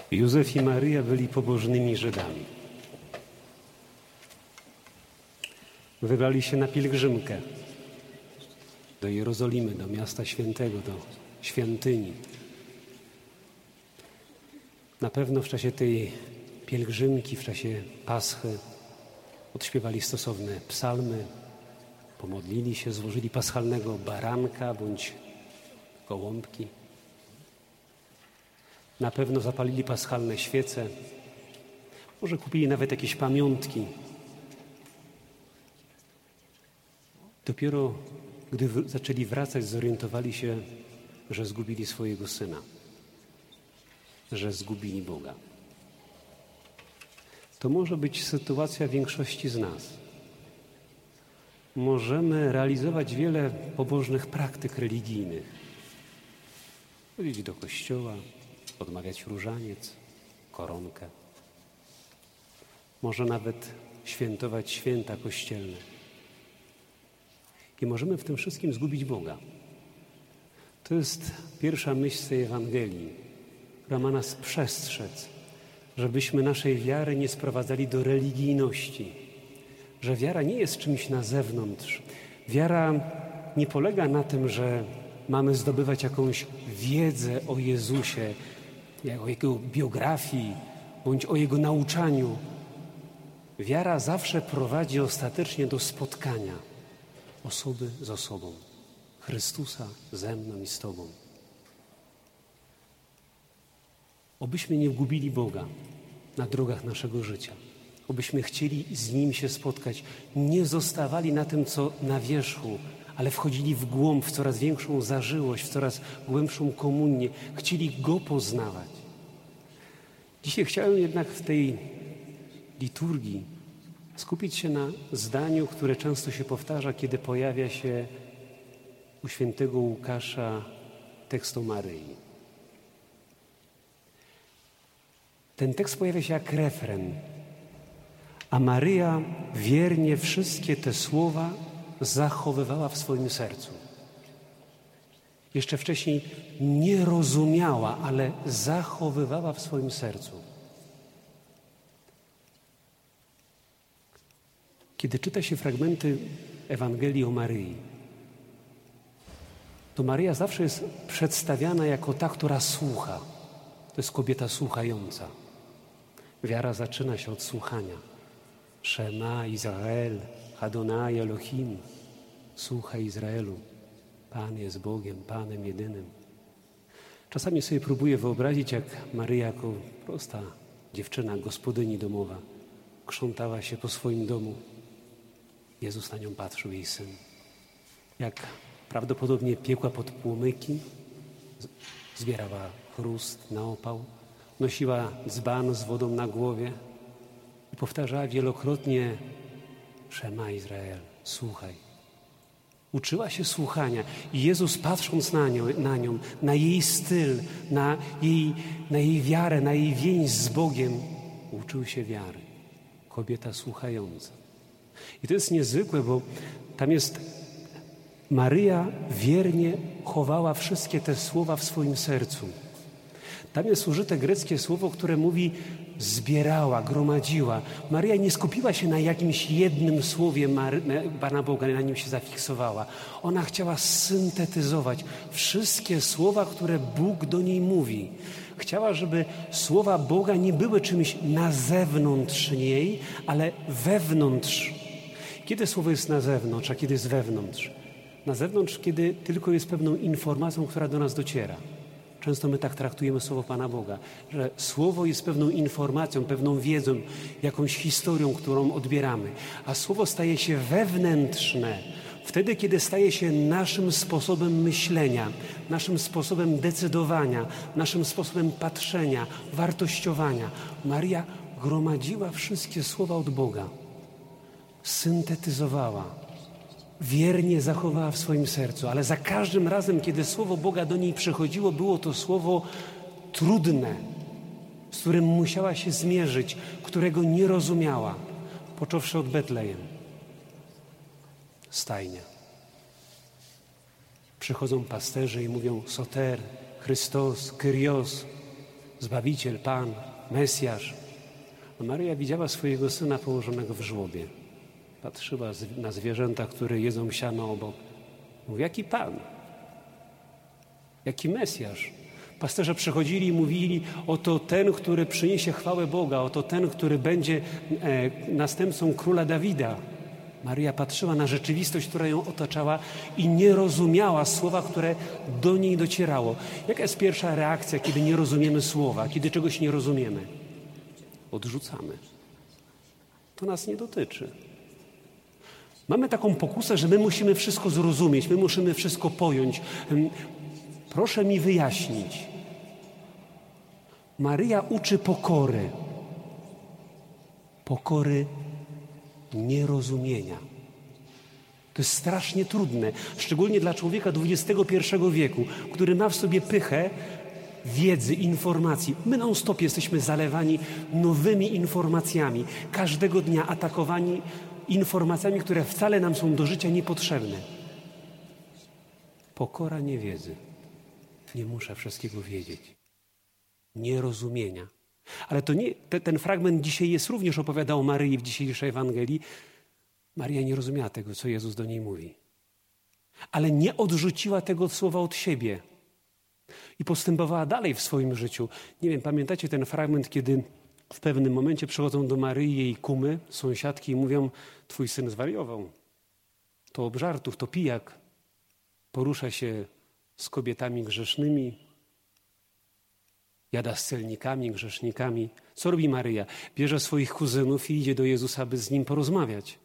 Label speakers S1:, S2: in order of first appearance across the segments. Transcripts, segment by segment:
S1: Józef i Maryja byli pobożnymi Żydami. Wybrali się na pielgrzymkę do Jerozolimy, do miasta świętego, do świątyni. Na pewno w czasie tej pielgrzymki, w czasie Paschy odśpiewali stosowne psalmy, pomodlili się, złożyli paschalnego baranka bądź gołąbki. Na pewno zapalili paschalne świece, może kupili nawet jakieś pamiątki. Dopiero gdy zaczęli wracać, zorientowali się, że zgubili swojego Syna, że zgubili Boga. To może być sytuacja większości z nas. Możemy realizować wiele pobożnych praktyk religijnych. Chodzić do kościoła, odmawiać różaniec, koronkę. Może nawet świętować święta kościelne. I możemy w tym wszystkim zgubić Boga. To jest pierwsza myśl tej Ewangelii, która ma nas przestrzec, żebyśmy naszej wiary nie sprowadzali do religijności. Że wiara nie jest czymś na zewnątrz. Wiara nie polega na tym, że mamy zdobywać jakąś wiedzę o Jezusie, o Jego biografii, bądź o Jego nauczaniu. Wiara zawsze prowadzi ostatecznie do spotkania osoby z osobą, Chrystusa ze mną i z Tobą. Obyśmy nie gubili Boga na drogach naszego życia. Obyśmy chcieli z Nim się spotkać. Nie zostawali na tym, co na wierzchu, ale wchodzili w głąb, w coraz większą zażyłość, w coraz głębszą komunię. Chcieli Go poznawać. Dzisiaj chciałem jednak w tej liturgii skupić się na zdaniu, które często się powtarza, kiedy pojawia się u świętego Łukasza tekst o Maryi. Ten tekst pojawia się jak refren, a Maryja wiernie wszystkie te słowa zachowywała w swoim sercu. Jeszcze wcześniej nie rozumiała, ale zachowywała w swoim sercu. Kiedy czyta się fragmenty Ewangelii o Maryi, to Maryja zawsze jest przedstawiana jako ta, która słucha. To jest kobieta słuchająca. Wiara zaczyna się od słuchania. Shema Izrael, Adonai Elohim. Słuchaj Izraelu, Pan jest Bogiem, Panem jedynym. Czasami sobie próbuję wyobrazić, jak Maryja jako prosta dziewczyna, gospodyni domowa, krzątała się po swoim domu. Jezus na nią patrzył, jej Syn. Jak prawdopodobnie piekła pod płomyki, zbierała chrust na opał, nosiła dzban z wodą na głowie i powtarzała wielokrotnie Shema Izrael, słuchaj. Uczyła się słuchania i Jezus, patrząc na nią, na jej styl, na jej wiarę, na jej więź z Bogiem, uczył się wiary. Kobieta słuchająca. I to jest niezwykłe, bo tam jest Maryja wiernie chowała wszystkie te słowa w swoim sercu. Tam jest użyte greckie słowo, które mówi zbierała, gromadziła. Maryja nie skupiła się na jakimś jednym słowie Pana Boga, na nim się zafiksowała. Ona chciała syntetyzować wszystkie słowa, które Bóg do niej mówi. Chciała, żeby słowa Boga nie były czymś na zewnątrz niej, ale wewnątrz. Kiedy słowo jest na zewnątrz, a kiedy jest wewnątrz? Na zewnątrz, kiedy tylko jest pewną informacją, która do nas dociera. Często my tak traktujemy słowo Pana Boga, że słowo jest pewną informacją, pewną wiedzą, jakąś historią, którą odbieramy. A słowo staje się wewnętrzne wtedy, kiedy staje się naszym sposobem myślenia, naszym sposobem decydowania, naszym sposobem patrzenia, wartościowania. Maryja gromadziła wszystkie słowa od Boga, syntetyzowała, wiernie zachowała w swoim sercu, ale za każdym razem, kiedy słowo Boga do niej przychodziło, było to słowo trudne, z którym musiała się zmierzyć, którego nie rozumiała, począwszy od Betlejem. Stajnia. Przychodzą pasterze i mówią Soter, Chrystos, Kyrios. Zbawiciel, Pan, Mesjasz. A Maryja widziała swojego Syna położonego w żłobie. Patrzyła na zwierzęta, które jedzą siano obok. Mówi, jaki Pan? Jaki Mesjasz? Pasterze przychodzili i mówili, oto ten, który przyniesie chwałę Boga, oto ten, który będzie następcą króla Dawida. Maryja patrzyła na rzeczywistość, która ją otaczała i nie rozumiała słowa, które do niej docierało. Jaka jest pierwsza reakcja, kiedy nie rozumiemy słowa, kiedy czegoś nie rozumiemy? Odrzucamy. To nas nie dotyczy. Mamy taką pokusę, że my musimy wszystko zrozumieć, my musimy wszystko pojąć. Proszę mi wyjaśnić. Maryja uczy pokory. Pokory nierozumienia. To jest strasznie trudne, szczególnie dla człowieka XXI wieku, który ma w sobie pychę wiedzy, informacji. My non-stop jesteśmy zalewani nowymi informacjami. Każdego dnia atakowani informacjami, które wcale nam są do życia niepotrzebne. Pokora niewiedzy. Nie muszę wszystkiego wiedzieć. Nierozumienia. Ale to nie, ten fragment dzisiaj jest również opowiada o Maryi w dzisiejszej Ewangelii. Maria nie rozumiała tego, co Jezus do niej mówi. Ale nie odrzuciła tego słowa od siebie. I postępowała dalej w swoim życiu. Nie wiem, pamiętacie ten fragment, kiedy w pewnym momencie przychodzą do Maryi jej kumy, sąsiadki i mówią, twój syn zwariował. To obżartów, to pijak. Porusza się z kobietami grzesznymi, jada z celnikami, grzesznikami. Co robi Maryja? Bierze swoich kuzynów i idzie do Jezusa, aby z nim porozmawiać.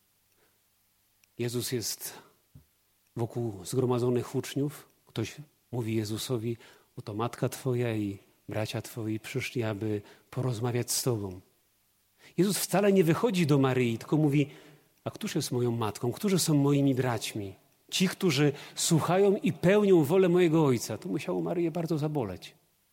S1: Jezus jest wokół zgromadzonych uczniów. Ktoś mówi Jezusowi, oto matka twoja i bracia twoi przyszli, aby porozmawiać z tobą. Jezus wcale nie wychodzi do Maryi, tylko mówi, a któż jest moją matką? Którzy są moimi braćmi? Ci, którzy słuchają i pełnią wolę mojego Ojca. To musiało Maryję bardzo zaboleć.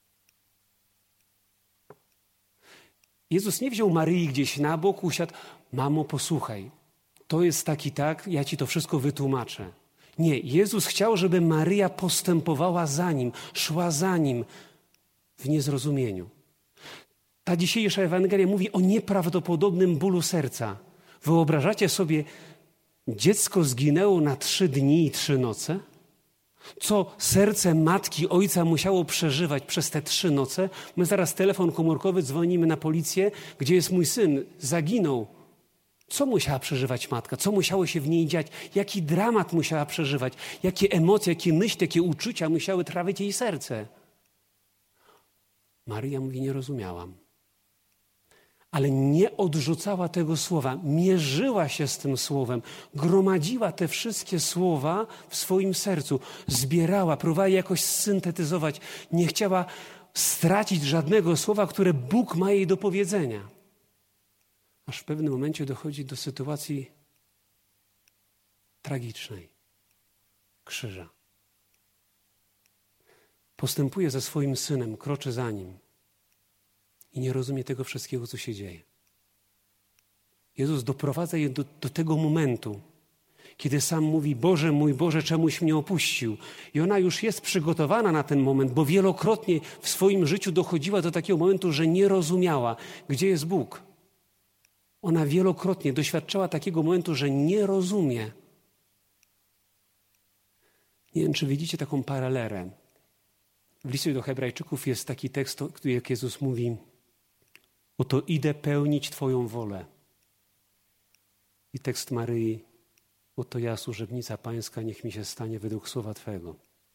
S1: Jezus nie wziął Maryi gdzieś na bok, usiadł, mamo, posłuchaj, to jest tak i tak, ja ci to wszystko wytłumaczę. Nie, Jezus chciał, żeby Maryja postępowała za Nim, szła za Nim w niezrozumieniu. Ta dzisiejsza Ewangelia mówi o nieprawdopodobnym bólu serca. Wyobrażacie sobie, dziecko zginęło na 3 dni i 3 noce? Co serce matki, ojca musiało przeżywać przez te 3 noce? My zaraz telefon komórkowy, dzwonimy na policję, gdzie jest mój syn, zaginął. Co musiała przeżywać matka? Co musiało się w niej dziać? Jaki dramat musiała przeżywać? Jakie emocje, jakie myśli, jakie uczucia musiały trawić jej serce? Maryja mówi, nie rozumiałam. Ale nie odrzucała tego słowa, mierzyła się z tym słowem, gromadziła te wszystkie słowa w swoim sercu, zbierała, próbowała je jakoś syntetyzować, nie chciała stracić żadnego słowa, które Bóg ma jej do powiedzenia. Aż w pewnym momencie dochodzi do sytuacji tragicznej, krzyża. Postępuje ze swoim synem, kroczy za nim. I nie rozumie tego wszystkiego, co się dzieje. Jezus doprowadza je do tego momentu, kiedy sam mówi, Boże mój Boże, czemuś mnie opuścił. I ona już jest przygotowana na ten moment, bo wielokrotnie w swoim życiu dochodziła do takiego momentu, że nie rozumiała, gdzie jest Bóg. Ona wielokrotnie doświadczała takiego momentu, że nie rozumie. Nie wiem, czy widzicie taką paralelę. W liście do Hebrajczyków jest taki tekst, jak Jezus mówi, oto idę pełnić Twoją wolę. I tekst Maryi, oto ja, służebnica Pańska, niech mi się stanie według słowa Twego.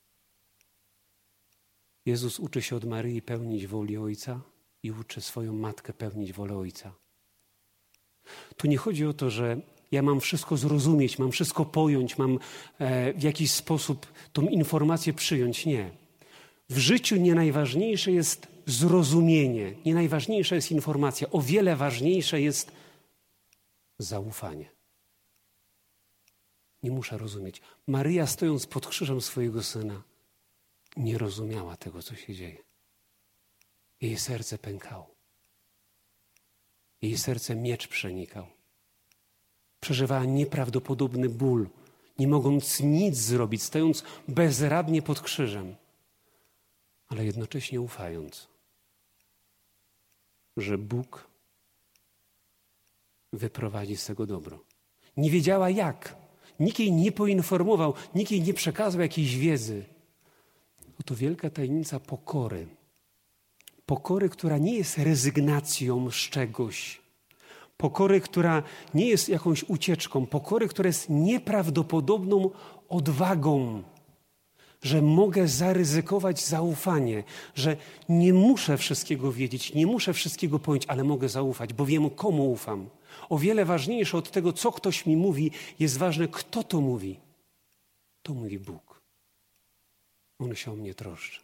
S1: Jezus uczy się od Maryi pełnić woli Ojca i uczy swoją matkę pełnić wolę Ojca. Tu nie chodzi o to, że ja mam wszystko zrozumieć, mam wszystko pojąć, mam w jakiś sposób tą informację przyjąć. Nie. W życiu nie najważniejsze jest zrozumienie, nie najważniejsza jest informacja. O wiele ważniejsze jest zaufanie. Nie muszę rozumieć. Maryja, stojąc pod krzyżem swojego syna, nie rozumiała tego, co się dzieje. Jej serce pękało. Jej serce miecz przenikał. Przeżywała nieprawdopodobny ból, nie mogąc nic zrobić, stojąc bezradnie pod krzyżem, ale jednocześnie ufając. że Bóg wyprowadzi z tego dobro. Nie wiedziała jak. Nikt jej nie poinformował, nikt jej nie przekazał jakiejś wiedzy. Oto wielka tajemnica pokory. Pokory, która nie jest rezygnacją z czegoś. Pokory, która nie jest jakąś ucieczką. Pokory, która jest nieprawdopodobną odwagą. Że mogę zaryzykować zaufanie. Że nie muszę wszystkiego wiedzieć, nie muszę wszystkiego pojąć, ale mogę zaufać, bo wiem, komu ufam. O wiele ważniejsze od tego, co ktoś mi mówi, jest ważne, kto to mówi. To mówi Bóg. On się o mnie troszczy.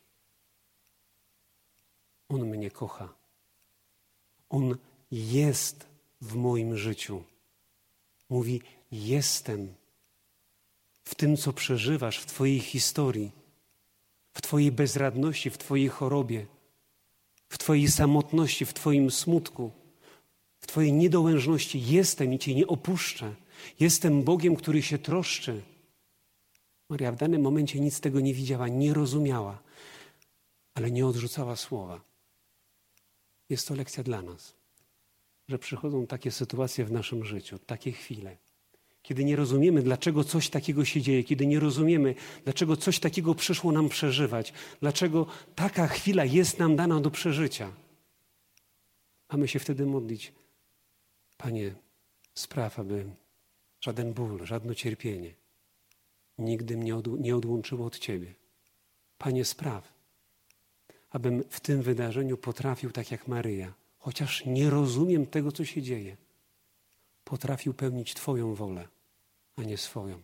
S1: On mnie kocha. On jest w moim życiu. Mówi, jestem w tym, co przeżywasz, w twojej historii, w twojej bezradności, w twojej chorobie, w twojej samotności, w twoim smutku, w twojej niedołężności. Jestem i cię nie opuszczę. Jestem Bogiem, który się troszczy. Maria w danym momencie nic z tego nie widziała, nie rozumiała, ale nie odrzucała słowa. Jest to lekcja dla nas, że przychodzą takie sytuacje w naszym życiu, takie chwile, kiedy nie rozumiemy, dlaczego coś takiego się dzieje, kiedy nie rozumiemy, dlaczego coś takiego przyszło nam przeżywać, dlaczego taka chwila jest nam dana do przeżycia. Mamy się wtedy modlić. Panie, spraw, aby żaden ból, żadne cierpienie nigdy mnie nie odłączyło od Ciebie. Panie, spraw, abym w tym wydarzeniu potrafił, tak jak Maryja, chociaż nie rozumiem tego, co się dzieje, potrafił pełnić Twoją wolę, a nie swoją.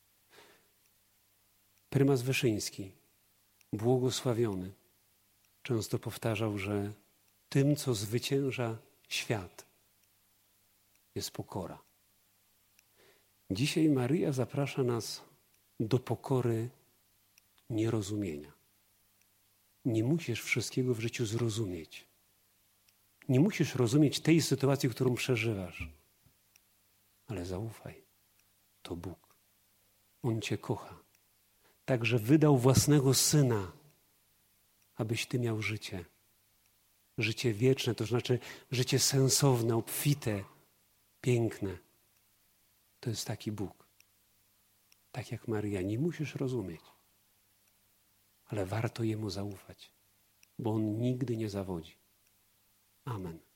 S1: Prymas Wyszyński, błogosławiony, często powtarzał, że tym, co zwycięża świat, jest pokora. Dzisiaj Maryja zaprasza nas do pokory nierozumienia. Nie musisz wszystkiego w życiu zrozumieć. Nie musisz rozumieć tej sytuacji, którą przeżywasz. Ale zaufaj, to Bóg. On Cię kocha. Także wydał własnego Syna, abyś Ty miał życie. Życie wieczne, to znaczy życie sensowne, obfite, piękne. To jest taki Bóg. Tak jak Maryja, nie musisz rozumieć. Ale warto Jemu zaufać, bo On nigdy nie zawodzi. Amen.